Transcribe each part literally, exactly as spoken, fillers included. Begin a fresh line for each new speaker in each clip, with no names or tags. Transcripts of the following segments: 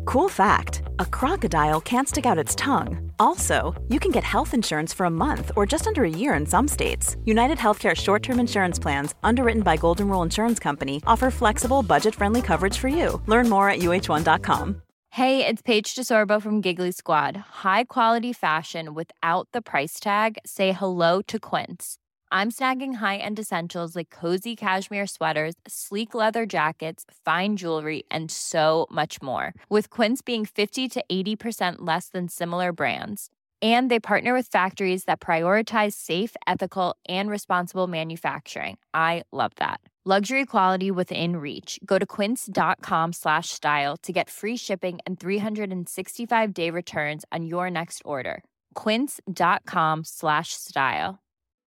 Cool fact, a crocodile can't stick out its tongue. Also, you can get health insurance for a month or just under a year in some states. United Healthcare short-term insurance plans, underwritten by Golden Rule Insurance Company, offer flexible, budget-friendly coverage for you. Learn more at U H one dot com.
Hey, it's Paige DeSorbo from Giggly Squad. High quality fashion without the price tag. Say hello to Quince. I'm snagging high-end essentials like cozy cashmere sweaters, sleek leather jackets, fine jewelry, and so much more. With Quince being fifty to eighty percent less than similar brands. And they partner with factories that prioritize safe, ethical, and responsible manufacturing. I love that. Luxury quality within reach. Go to quince.com slash style to get free shipping and three sixty-five day returns on your next order. Quince.com slash style.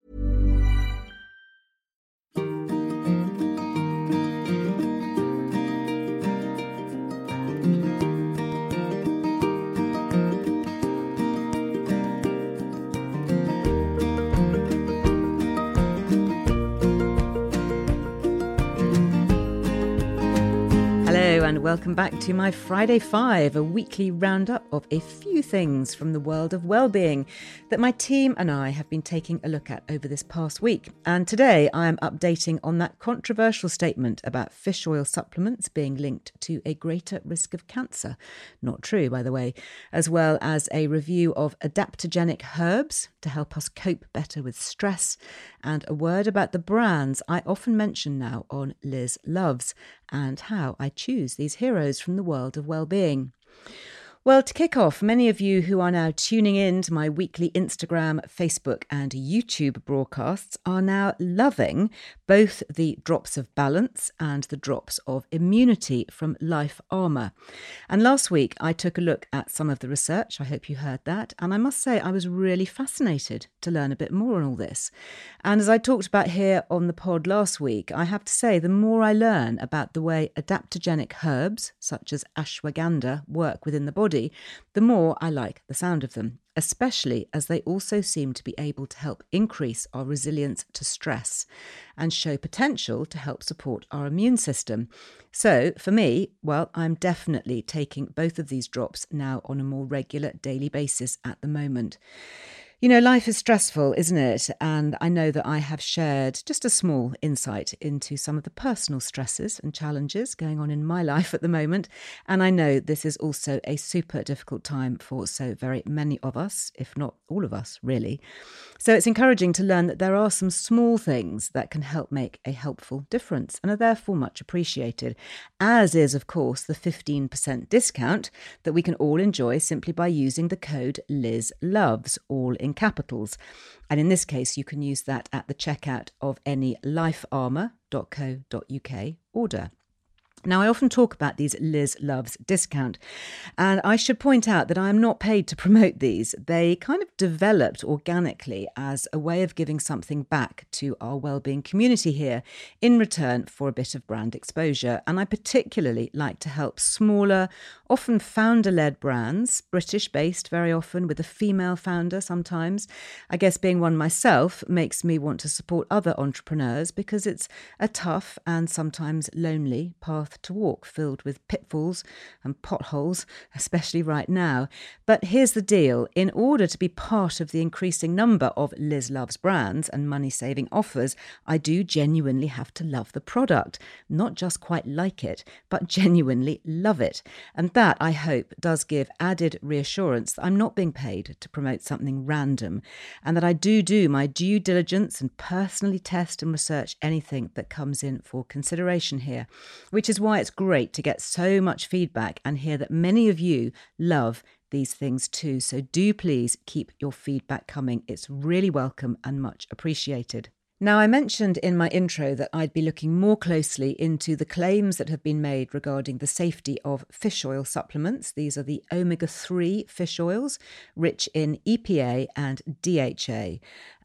Hello and welcome back to my Friday Five, a weekly roundup of a few things from the world of well-being that my team and I have been taking a look at over this past week. And today I am updating on that controversial statement about fish oil supplements being linked to a greater risk of cancer. Not true, by the way, as well as a review of adaptogenic herbs to help us cope better with stress, and a word about the brands I often mention now on Liz Loves and how I choose these heroes from the world of well-being. Well, to kick off, many of you who are now tuning in to my weekly Instagram, Facebook and YouTube broadcasts are now loving both the drops of balance and the drops of immunity from Life Armour. And last week I took a look at some of the research, I hope you heard that, and I must say I was really fascinated to learn a bit more on all this. And as I talked about here on the pod last week, I have to say the more I learn about the way adaptogenic herbs, such as ashwagandha, work within the body, the more I like the sound of them, especially as they also seem to be able to help increase our resilience to stress and show potential to help support our immune system. So for me, well, I'm definitely taking both of these drops now on a more regular daily basis at the moment. You know, life is stressful, isn't it? And I know that I have shared just a small insight into some of the personal stresses and challenges going on in my life at the moment. And I know this is also a super difficult time for so very many of us, if not all of us, really. So it's encouraging to learn that there are some small things that can help make a helpful difference and are therefore much appreciated, as is, of course, the fifteen percent discount that we can all enjoy simply by using the code LizLoves, all in capitals. And in this case, you can use that at the checkout of any life armour dot co dot uk order. Now, I often talk about these Liz Loves discount, and I should point out that I am not paid to promote these. They kind of developed organically as a way of giving something back to our wellbeing community here in return for a bit of brand exposure. And I particularly like to help smaller, often founder-led brands, British-based very often, with a female founder sometimes. I guess being one myself makes me want to support other entrepreneurs because it's a tough and sometimes lonely path to walk, filled with pitfalls and potholes, especially right now. But here's the deal. In order to be part of the increasing number of Liz Loves brands and money-saving offers, I do genuinely have to love the product. Not just quite like it, but genuinely love it. And that, I hope, does give added reassurance that I'm not being paid to promote something random, and that I do do my due diligence and personally test and research anything that comes in for consideration here, which is why it's great to get so much feedback and hear that many of you love these things too. So do please keep your feedback coming. It's really welcome and much appreciated. Now, I mentioned in my intro that I'd be looking more closely into the claims that have been made regarding the safety of fish oil supplements. These are the omega three fish oils, rich in E P A and D H A.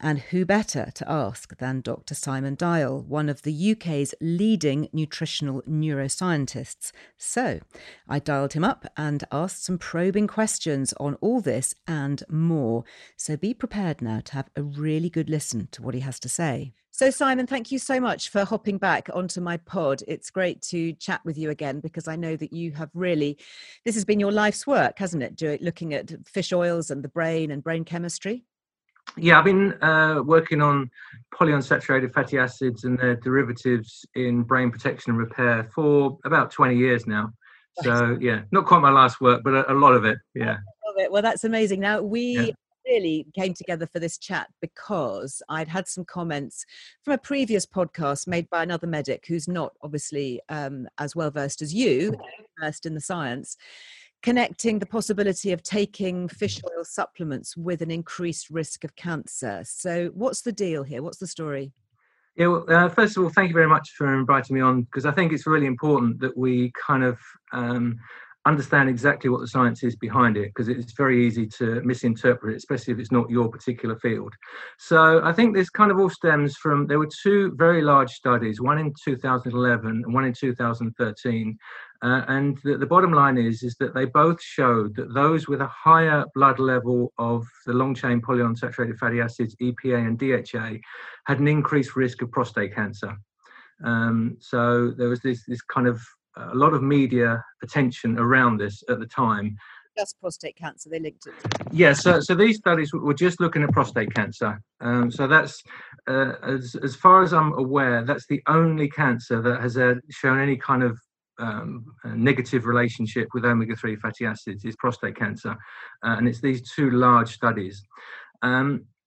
And who better to ask than Doctor Simon Dial, one of the U K's leading nutritional neuroscientists. So I dialed him up and asked some probing questions on all this and more. So be prepared now to have a really good listen to what he has to say. So Simon, thank you so much for hopping back onto my pod. It's great to chat with you again, because I know that you have really, this has been your life's work, hasn't it? Do, looking at fish oils and the brain and brain chemistry.
Yeah, I've been uh, working on polyunsaturated fatty acids and their derivatives in brain protection and repair for about twenty years now. So, yeah, not quite my last work, but a, a lot of it, yeah.
Love it. Well, that's amazing. Now, we
yeah.
really came together for this chat because I'd had some comments from a previous podcast made by another medic who's not obviously um, as well versed as you, versed in the science, connecting the possibility of taking fish oil supplements with an increased risk of cancer. So what's the deal here? What's the story?
Yeah, well, uh, first of all, thank you very much for inviting me on, because I think it's really important that we kind of um, understand exactly what the science is behind it, because it's very easy to misinterpret it, especially if it's not your particular field. So I think this kind of all stems from, there were two very large studies, one in two thousand eleven and one in two thousand thirteen. Uh, and the, the bottom line is, is that they both showed that those with a higher blood level of the long-chain polyunsaturated fatty acids, E P A and D H A, had an increased risk of prostate cancer. Um, so there was this, this kind of, a lot of media attention around this at the time.
Just prostate cancer, they linked it.
Yeah, so, so these studies were just looking at prostate cancer. Um, so that's, uh, as, as far as I'm aware, that's the only cancer that has uh, shown any kind of Um, a negative relationship with omega three fatty acids, is prostate cancer, uh, and it's these two large studies. Um,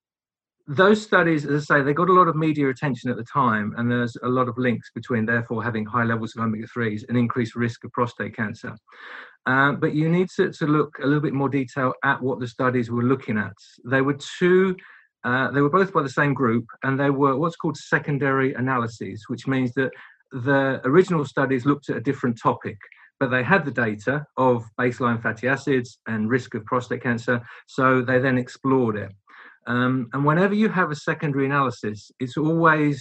those studies, as I say, they got a lot of media attention at the time, and there's a lot of links between therefore having high levels of omega threes and increased risk of prostate cancer. Uh, but you need to, to look a little bit more detail at what the studies were looking at. They were two uh, they were both by the same group, and they were what's called secondary analyses, which means that the original studies looked at a different topic, but they had the data of baseline fatty acids and risk of prostate cancer, so they then explored it. Um, and whenever you have a secondary analysis, it's always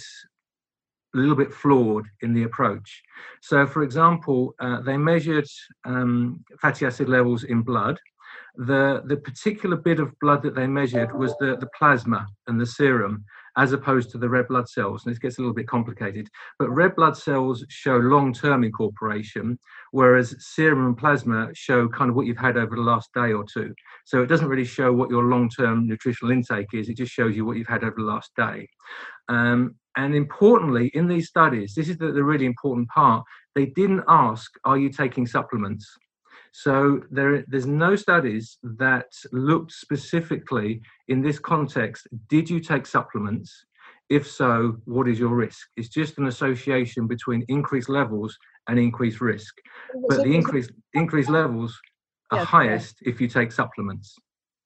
a little bit flawed in the approach. So, for example, uh, they measured um, fatty acid levels in blood. The, the particular bit of blood that they measured was the, the plasma and the serum, as opposed to the red blood cells. And this gets a little bit complicated. But red blood cells show long-term incorporation, whereas serum and plasma show kind of what you've had over the last day or two. So it doesn't really show what your long-term nutritional intake is. It just shows you what you've had over the last day. Um, and importantly, in these studies, this is the, the really important part, they didn't ask, are you taking supplements? So there, there's no studies that looked specifically in this context, did you take supplements? If so, what is your risk? It's just an association between increased levels and increased risk. But the increased, increased levels are yes, highest yes. if you take supplements.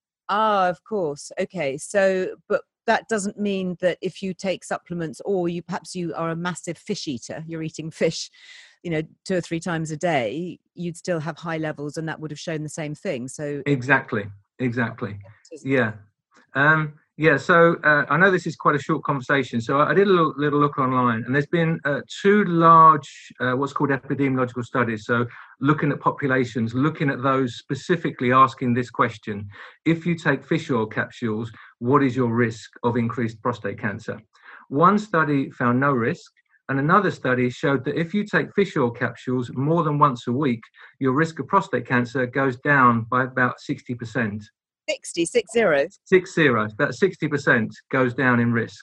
Ah, of course. Okay. So, but that doesn't mean that if you take supplements, or you perhaps you are a massive fish eater, you're eating fish, you know, two or three times a day, you'd still have high levels, and that would have shown the same thing. So
exactly, exactly, yeah, um, yeah. So uh, I know this is quite a short conversation, so I did a little, little look online, and there's been uh, two large, uh, what's called epidemiological studies. So looking at populations, looking at those specifically, asking this question: if you take fish oil capsules, what is your risk of increased prostate cancer? One study found no risk. And another study showed that if you take fish oil capsules more than once a week, your risk of prostate cancer goes down by about sixty percent.
sixty, six zero?
Six zero, about sixty percent goes down in risk.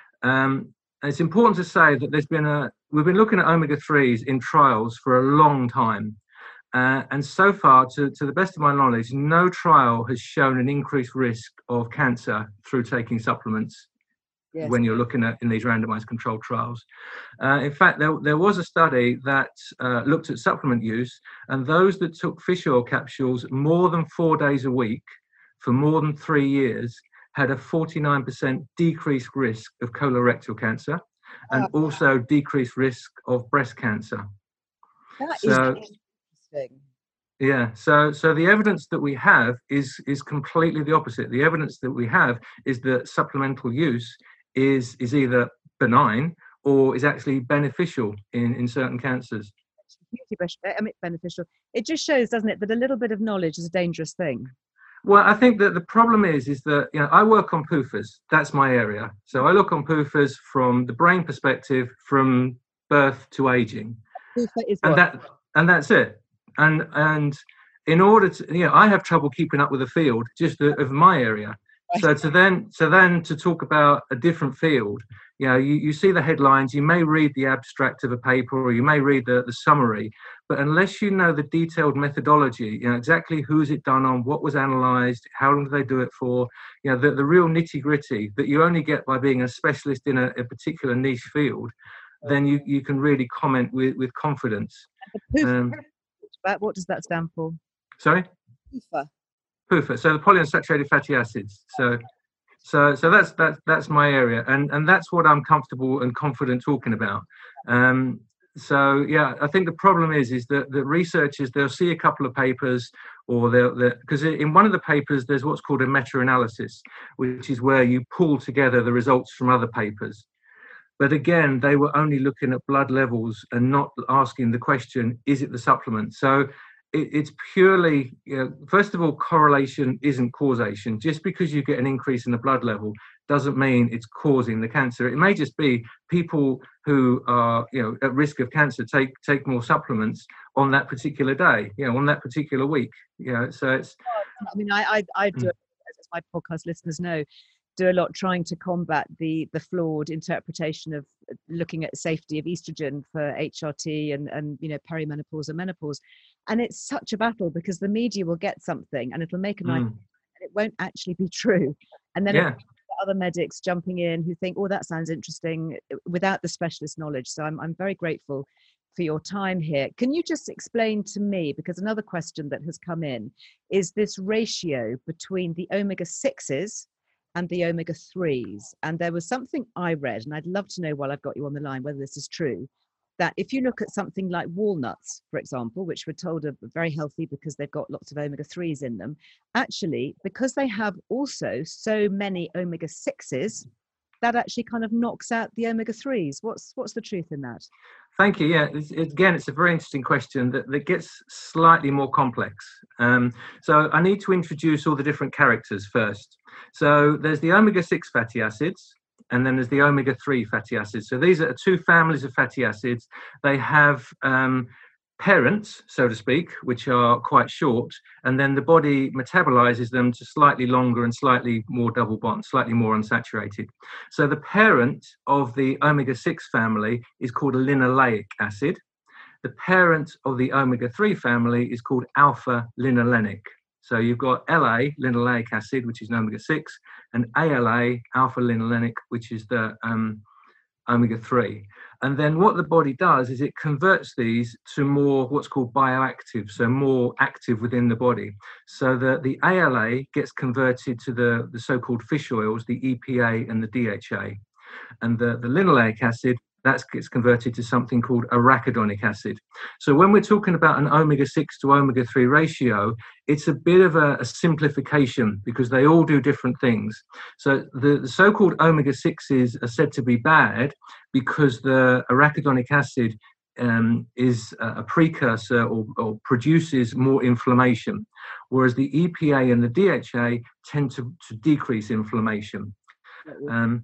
Um, and it's important to say that there's been a, we've been looking at omega threes in trials for a long time. Uh, and so far, to, to the best of my knowledge, no trial has shown an increased risk of cancer through taking supplements. Yes. When you're looking at in these randomized controlled trials. Uh, in fact, there, there was a study that uh, looked at supplement use, and those that took fish oil capsules more than four days a week for more than three years had a forty-nine percent decreased risk of colorectal cancer and oh. also decreased risk of breast cancer.
That
so,
is interesting.
Yeah, so so the evidence that we have is is completely the opposite. The evidence that we have is that supplemental use is is either benign or is actually beneficial in in certain cancers.
Hugely bes- I mean, beneficial. It just shows, doesn't it, that a little bit of knowledge is a dangerous thing.
Well, I think that the problem is is that, you know, I work on P U F As. That's my area. So I look on P U F As from the brain perspective, from birth to aging,
P U F A is
and
what?
that and that's it. And and in order to, you know, I have trouble keeping up with the field just of of my area. So to then so then to talk about a different field, you know, you, you see the headlines, you may read the abstract of a paper, or you may read the, the summary, but unless you know the detailed methodology, you know, exactly who's it done on, what was analysed, how long do they do it for, you know, the, the real nitty gritty that you only get by being a specialist in a, a particular niche field, then you, you can really comment with, with confidence.
The P U F A,
Um,
what does that stand for?
sorry?
P U F A.
P U F A, so the polyunsaturated fatty acids. So, so, so that's that's that's my area, and and that's what I'm comfortable and confident talking about. Um, so yeah, I think the problem is is that the researchers, they'll see a couple of papers, or they'll because in one of the papers there's what's called a meta-analysis, which is where you pull together the results from other papers. But again, they were only looking at blood levels and not asking the question, is it the supplement? So it, it's purely, you know, first of all, correlation isn't causation. Just because you get an increase in the blood level doesn't mean it's causing the cancer. It may just be people who are, you know, at risk of cancer take take more supplements on that particular day, you know, on that particular week. You know, so it's.
I mean, I I, I do, as my podcast listeners know, do a lot trying to combat the the flawed interpretation of looking at safety of estrogen for H R T and and you know perimenopause and menopause, and it's such a battle because the media will get something and it'll make a nice,
Mm.
and it won't actually be true, and then
Yeah.
other medics jumping in who think, oh, that sounds interesting, without the specialist knowledge. So I'm I'm very grateful for your time here. Can you just explain to me, because another question that has come in is this ratio between the omega sixes and the omega threes. And there was something I read, and I'd love to know while I've got you on the line whether this is true, that if you look at something like walnuts, for example, which we're told are very healthy because they've got lots of omega threes in them, actually, because they have also so many omega sixes, that actually kind of knocks out the omega threes. What's what's the truth in that?
Thank you. Yeah, it's, it, again, it's a very interesting question that, that gets slightly more complex. Um, so I need to introduce all the different characters first. So there's the omega six fatty acids, and then there's the omega three fatty acids. So these are two families of fatty acids. They have um, parents, so to speak, which are quite short, and then the body metabolizes them to slightly longer and slightly more double bond, slightly more unsaturated. So the parent of the omega six family is called a linoleic acid. The parent of the omega three family is called alpha linolenic. So you've got L A, linoleic acid, which is an omega six, and A L A, alpha linolenic, which is the um, omega three. And then what the body does is it converts these to more what's called bioactive, so more active within the body. So that the A L A gets converted to the, the so-called fish oils, the E P A and the D H A. And the, the linoleic acid, that gets converted to something called arachidonic acid. So when we're talking about an omega six to omega three ratio, it's a bit of a, a simplification because they all do different things. So the, the so-called omega sixes are said to be bad because the arachidonic acid um, is a precursor or, or produces more inflammation, whereas the E P A and the D H A tend to, to decrease inflammation. Um,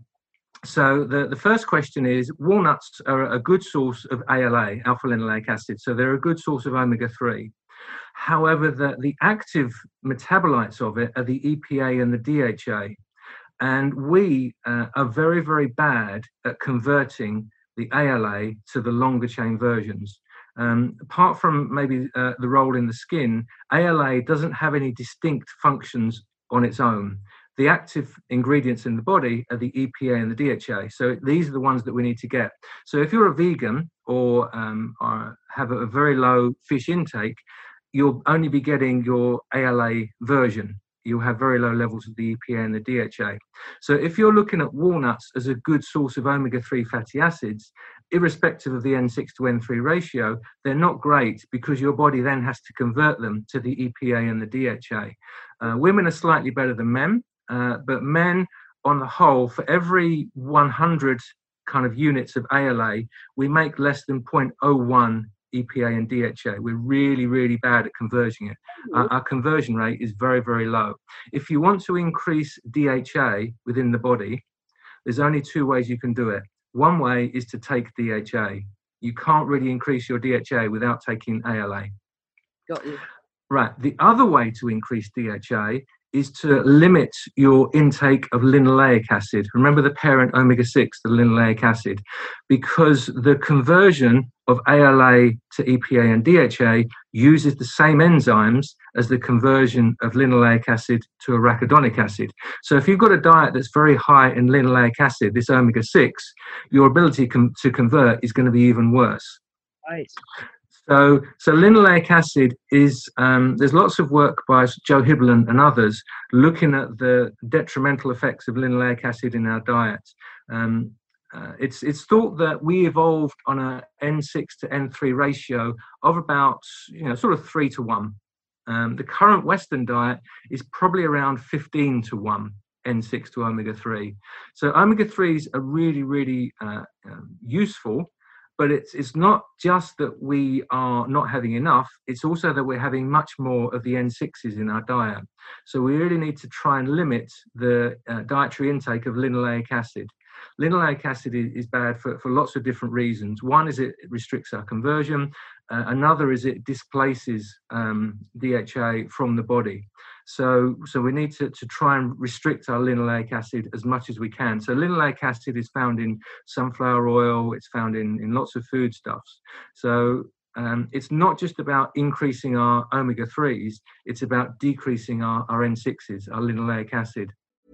So the, the first question is, walnuts are a good source of A L A, alpha linoleic acid, so they're a good source of omega three. However, the, the active metabolites of it are the E P A and the D H A. And we uh, are very, very bad at converting the A L A to the longer chain versions. Um, apart from maybe uh, the role in the skin, A L A doesn't have any distinct functions on its own. The active ingredients in the body are the E P A and the D H A. So these are the ones that we need to get. So if you're a vegan or, um, or have a very low fish intake, you'll only be getting your A L A version. you'll have very low levels of the E P A and the D H A. So if you're looking at walnuts as a good source of omega three fatty acids, irrespective of the N six to N three ratio, they're not great because your body then has to convert them to the E P A and the D H A. Uh, women are slightly better than men, uh, but men on the whole, for every one hundred kind of units of A L A, we make less than zero point zero one E P A and D H A. We're really, really bad at converting it. Mm-hmm. Our, our conversion rate is very, very low. If you want to increase D H A within the body, there's only two ways you can do it. One way is to take D H A. You can't really increase your D H A without taking A L A.
Got you.
Right. The other way to increase D H A is to limit your intake of linoleic acid. Remember the parent omega six, the linoleic acid, because the conversion of A L A to E P A and D H A uses the same enzymes as the conversion of linoleic acid to arachidonic acid. So if you've got a diet that's very high in linoleic acid, this omega six, your ability com- to convert is going to be even worse.
Right.
So, so linoleic acid is, um, there's lots of work by Joe Hibbelin and others looking at the detrimental effects of linoleic acid in our diet. Um, uh, it's, it's thought that we evolved on a N six to N three ratio of about, you know, sort of three to one. Um, the current Western diet is probably around fifteen to one. N six to omega three. So omega threes are really, really uh, um, useful. But it's it's not just that we are not having enough, it's also that we're having much more of the N sixes in our diet. So we really need to try and limit the uh, dietary intake of linoleic acid. Linoleic acid is, is bad for, for lots of different reasons. One is it restricts our conversion. Uh, another is it displaces um, D H A from the body. So, so we need to, to try and restrict our linoleic acid as much as we can. So linoleic acid is found in sunflower oil, it's found in, in lots of foodstuffs. So um, it's not just about increasing our omega threes, it's about decreasing our, our N sixes, our linoleic acid.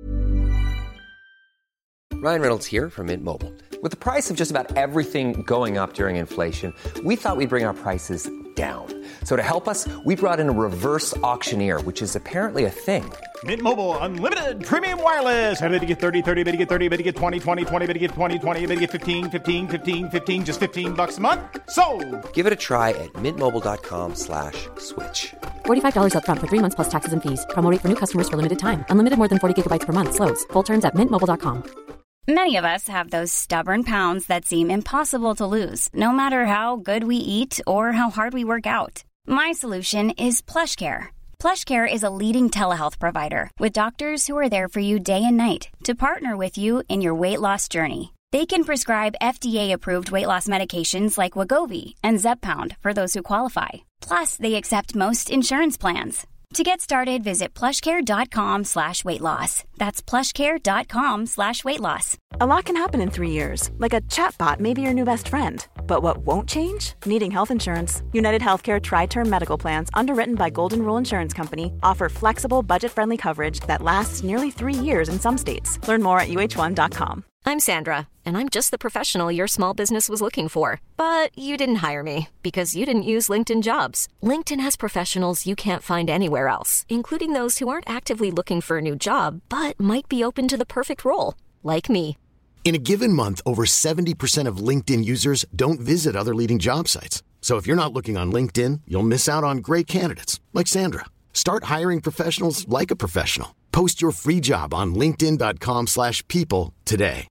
Ryan Reynolds here from Mint Mobile. With the price of just about everything going up during inflation, we thought we'd bring our prices down. So to help us, we brought in a reverse auctioneer, which is apparently a thing.
Mint Mobile Unlimited Premium Wireless. How to get thirty, thirty, how to get thirty, how to get twenty, twenty, twenty, how to get twenty, twenty, how to get fifteen, fifteen, fifteen, fifteen, just fifteen bucks a month? Sold!
Give it a try at mintmobile.com slash switch.
forty-five dollars up front for three months plus taxes and fees. Promo rate for new customers for limited time. Unlimited more than forty gigabytes per month. Slows full terms at mint mobile dot com.
Many of us have those stubborn pounds that seem impossible to lose, no matter how good we eat or how hard we work out. My solution is PlushCare. PlushCare is a leading telehealth provider with doctors who are there for you day and night to partner with you in your weight loss journey. They can prescribe F D A-approved weight loss medications like Wegovy and Zepbound for those who qualify. Plus, they accept most insurance plans. To get started, visit plushcare.com slash weight loss. That's plushcare.com slash weight loss.
A lot can happen in three years, like a chatbot may be your new best friend. But what won't change? Needing health insurance. United Healthcare Tri-Term Medical Plans, underwritten by Golden Rule Insurance Company, offer flexible, budget-friendly coverage that lasts nearly three years in some states. Learn more at U H one dot com.
I'm Sandra, and I'm just the professional your small business was looking for. But you didn't hire me because you didn't use LinkedIn Jobs. LinkedIn has professionals you can't find anywhere else, including those who aren't actively looking for a new job, but might be open to the perfect role, like me.
In a given month, over seventy percent of LinkedIn users don't visit other leading job sites. So if you're not looking on LinkedIn, you'll miss out on great candidates like Sandra. Start hiring professionals like a professional. Post your free job on linkedin.com slash people today.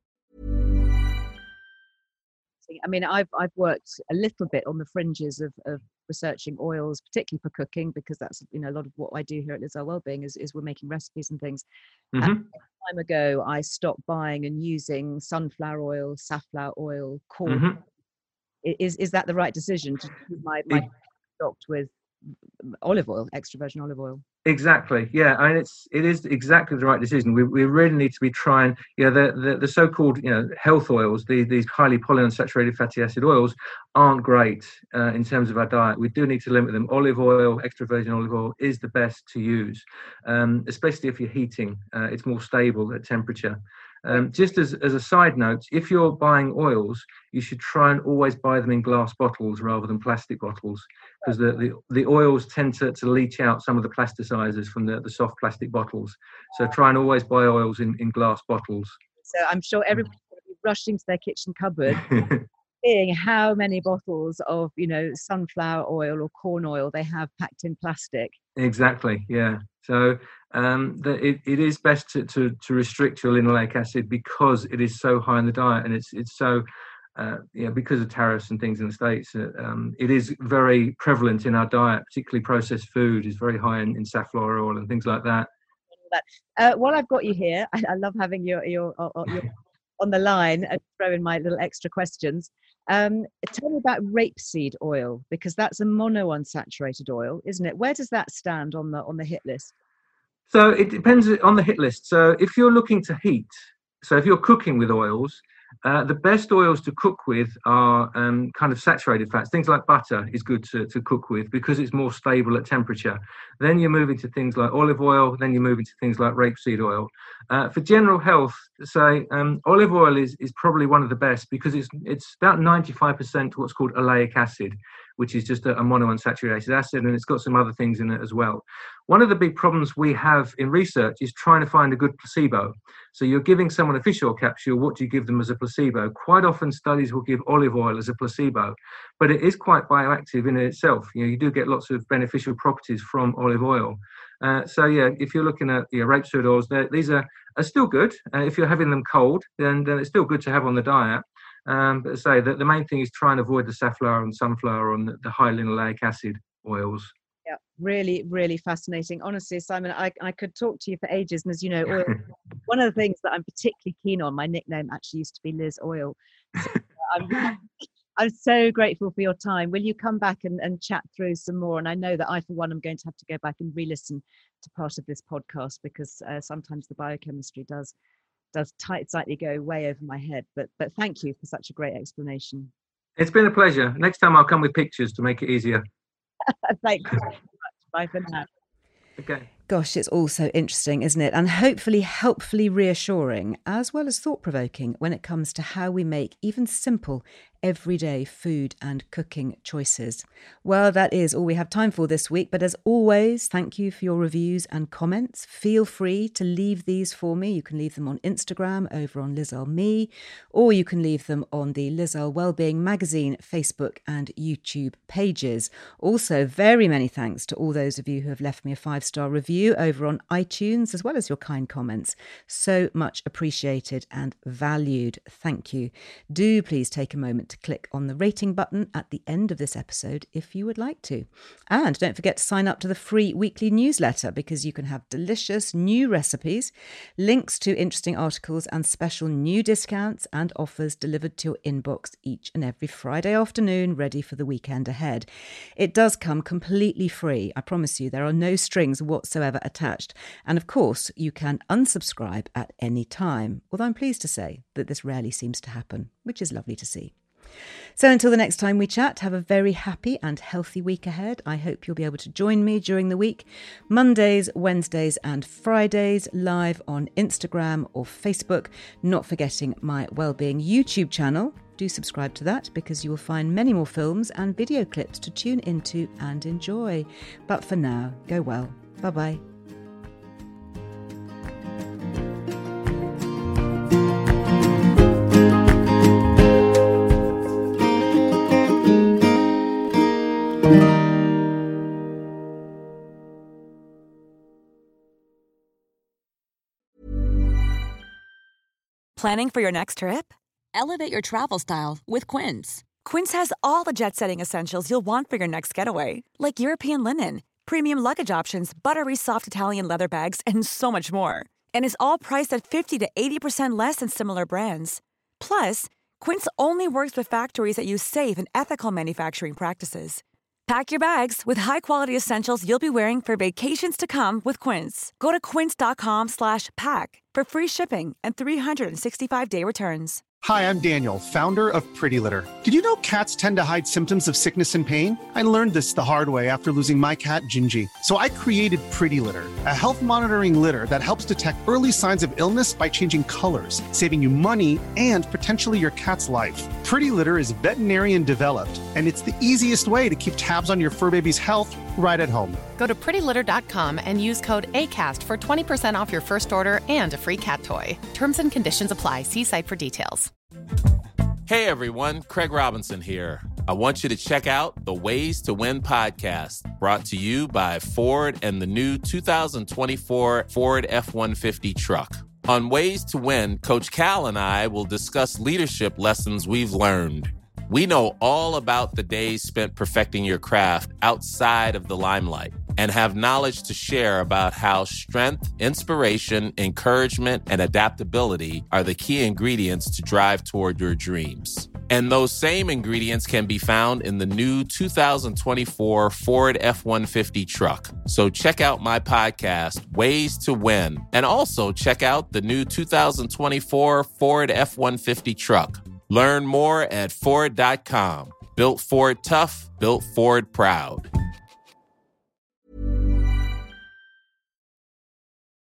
I mean, I've I've worked a little bit on the fringes of, of researching oils, particularly for cooking, because that's, you know, a lot of what I do here at Liz Earle Wellbeing is, is we're making recipes and things. Mm-hmm. And a time ago, I stopped buying and using sunflower oil, safflower oil, corn. Mm-hmm. Is is that the right decision to keep my, my stocked with olive oil, extra virgin olive oil?
Exactly. Yeah, I mean, it's it is exactly the right decision. We we really need to be trying. You know, the the, the so-called you know health oils, the, these highly polyunsaturated fatty acid oils, aren't great uh, in terms of our diet. We do need to limit them. Olive oil, extra virgin olive oil, is the best to use, um, especially if you're heating. Uh, it's more stable at temperature. Um, just as, as a side note, if you're buying oils, you should try and always buy them in glass bottles rather than plastic bottles, because the, the, the oils tend to, to leach out some of the plasticizers from the, the soft plastic bottles. So try and always buy oils in, in glass bottles.
So I'm sure everybody's going to be rushing to their kitchen cupboard, seeing how many bottles of, you know, sunflower oil or corn oil they have packed in plastic.
Exactly, yeah. So um, the, it, it is best to, to, to restrict your linoleic acid because it is so high in the diet, and it's it's so, uh, yeah, because of tariffs and things in the States, uh, um, it is very prevalent in our diet, particularly processed food is very high in, in safflower oil and things like that.
Uh, while I've got you here, I, I love having your, your, your, your on the line and throw in my little extra questions. Um, tell me about rapeseed oil, because that's a monounsaturated oil, isn't it? Where does that stand on the on the hit list?
So it depends on the hit list. So if you're looking to heat, so if you're cooking with oils, uh, the best oils to cook with are um, kind of saturated fats. Things like butter is good to, to cook with because it's more stable at temperature. Then you're moving to things like olive oil. Then you're moving to things like rapeseed oil. Uh, for general health, say um, olive oil is, is probably one of the best because it's it's about ninety-five percent what's called oleic acid, which is just a, a monounsaturated acid, and it's got some other things in it as well. One of the big problems we have in research is trying to find a good placebo. So you're giving someone a fish oil capsule, what do you give them as a placebo? Quite often studies will give olive oil as a placebo, but it is quite bioactive in itself. You know, you do get lots of beneficial properties from olive oil. Uh, so yeah, if you're looking at you know, rapeseed oils, these are, are still good. Uh, if you're having them cold, then, then it's still good to have on the diet. Um, but say that the main thing is try and avoid the safflower and sunflower and the, the high linoleic acid oils.
Yeah, really, really fascinating. Honestly, Simon, I, I could talk to you for ages. And as you know, oil, one of the things that I'm particularly keen on, my nickname actually used to be Liz Oil. So I'm, I'm so grateful for your time. Will you come back and, and chat through some more? And I know that I, for one, am going to have to go back and re-listen to part of this podcast because uh, sometimes the biochemistry does does tight, tightly go way over my head. But but thank you for such a great explanation.
It's been a pleasure. Next time I'll come with pictures to make it easier.
Thank you very much. Bye for now.
Okay.
Gosh, it's all so interesting, isn't it? And hopefully helpfully reassuring, as well as thought-provoking when it comes to how we make even simple, everyday food and cooking choices. Well, that is all we have time for this week. But as always, thank you for your reviews and comments. Feel free to leave these for me. You can leave them on Instagram over on Liz Earle Me, or you can leave them on the Liz Earle Wellbeing Magazine Facebook and YouTube pages. Also, very many thanks to all those of you who have left me a five-star review over on iTunes, as well as your kind comments. So much appreciated and valued. Thank you. Do please take a moment to click on the rating button at the end of this episode if you would like to. And don't forget to sign up to the free weekly newsletter because you can have delicious new recipes, links to interesting articles and special new discounts and offers delivered to your inbox each and every Friday afternoon, ready for the weekend ahead. It does come completely free. I promise you, there are no strings whatsoever attached. And of course, you can unsubscribe at any time, although I'm pleased to say that this rarely seems to happen, which is lovely to see. So until the next time we chat, have a very happy and healthy week ahead. I hope you'll be able to join me during the week, Mondays, Wednesdays and Fridays, live on Instagram or Facebook, not forgetting my Wellbeing YouTube channel. Do subscribe to that because you will find many more films and video clips to tune into and enjoy. But for now, go well. Bye-bye.
Planning for your next trip? Elevate your travel style with Quince. Quince has all the jet-setting essentials you'll want for your next getaway, like European linen, premium luggage options, buttery soft Italian leather bags, and so much more. And is all priced at fifty to eighty percent less than similar brands. Plus, Quince only works with factories that use safe and ethical manufacturing practices. Pack your bags with high-quality essentials you'll be wearing for vacations to come with Quince. Go to quince.com slash pack for free shipping and three sixty-five day returns.
Hi, I'm Daniel, founder of Pretty Litter. Did you know cats tend to hide symptoms of sickness and pain? I learned this the hard way after losing my cat, Gingy. So I created Pretty Litter, a health monitoring litter that helps detect early signs of illness by changing colors, saving you money and potentially your cat's life. Pretty Litter is veterinarian developed, and it's the easiest way to keep tabs on your fur baby's health right at home.
Go to pretty litter dot com and use code ACAST for twenty percent off your first order and a free cat toy. Terms and conditions apply. See site for details.
Hey everyone, Craig Robinson here. I want you to check out the Ways to Win podcast, brought to you by Ford and the new two thousand twenty-four Ford F one fifty truck. On Ways to Win, Coach Cal and I will discuss leadership lessons we've learned. We know all about the days spent perfecting your craft outside of the limelight and have knowledge to share about how strength, inspiration, encouragement, and adaptability are the key ingredients to drive toward your dreams. And those same ingredients can be found in the new two thousand twenty-four Ford F one fifty truck. So check out my podcast, Ways to Win, and also check out the new two thousand twenty-four Ford F one fifty truck. Learn more at Ford dot com. Built Ford tough, built Ford proud.